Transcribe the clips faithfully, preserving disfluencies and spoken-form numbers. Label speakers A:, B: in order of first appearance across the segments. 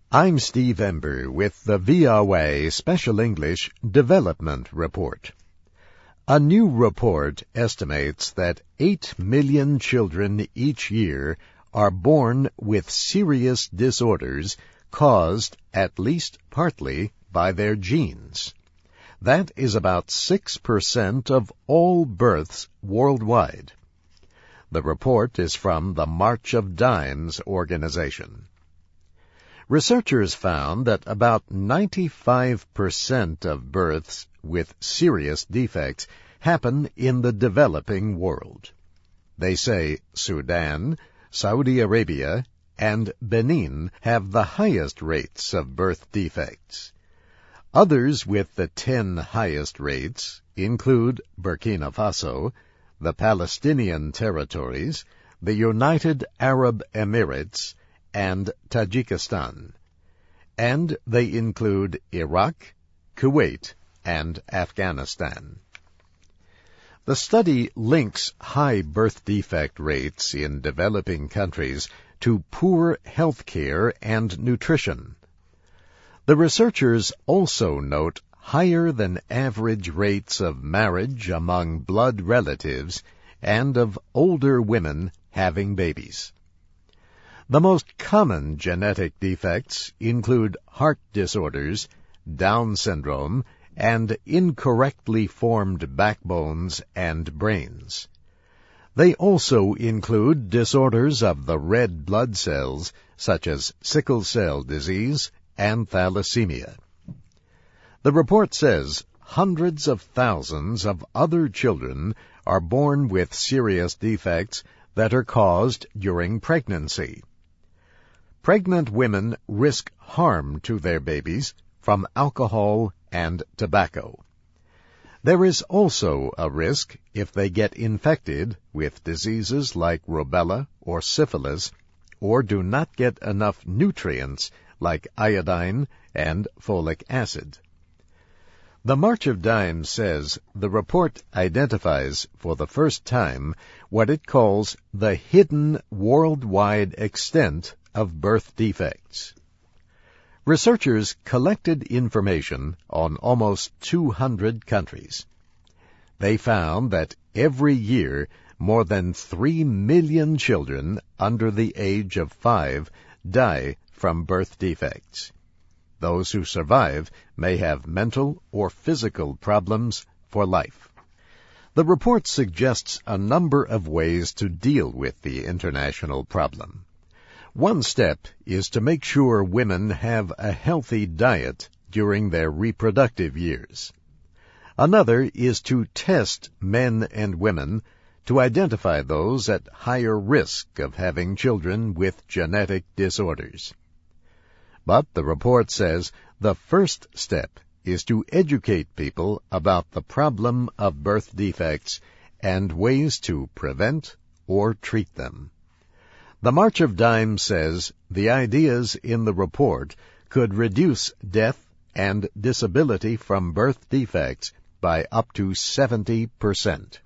A: I'm Steve Ember with the V O A Special English Development Report. A new report estimates that eight million children each year are born with serious disorders caused, at least partly, by their genes. That is about six percent of all births worldwide. The report is from the March of Dimes organization. Researchers found that about ninety-five percent of births with serious defects happen in the developing world. They say Sudan, Saudi Arabia, and Benin have the highest rates of birth defects. Others with the ten highest rates include Burkina Faso, the Palestinian territories, the United Arab Emirates, and Tajikistan, and they include Iraq, Kuwait, and Afghanistan. The study links high birth defect rates in developing countries to poor health care and nutrition. The researchers also note higher than average rates of marriage among blood relatives and of older women having babies. The most common genetic defects include heart disorders, Down syndrome, and incorrectly formed backbones and brains. They also include disorders of the red blood cells, such as sickle cell disease and thalassemia. The report says hundreds of thousands of other children are born with serious defects that are caused during pregnancy. Pregnant women risk harm to their babies from alcohol and tobacco. There is also a risk if they get infected with diseases like rubella or syphilis, or do not get enough nutrients like iodine and folic acid. The March of Dimes says the report identifies for the first time what it calls the hidden worldwide extent of birth defects. Researchers collected information on almost two hundred countries. They found that every year more than three million children under the age of five die from birth defects. Those who survive may have mental or physical problems for life. The report suggests a number of ways to deal with the international problem. One step is to make sure women have a healthy diet during their reproductive years. Another is to test men and women to identify those at higher risk of having children with genetic disorders. But the report says the first step is to educate people about the problem of birth defects and ways to prevent or treat them. The March of Dimes says the ideas in the report could reduce death and disability from birth defects by up to seventy percent.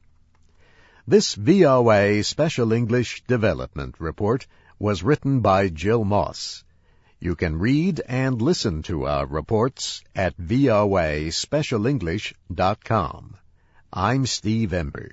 A: This V O A Special English Development Report was written by Jill Moss. You can read and listen to our reports at voa special english dot com. I'm Steve Ember.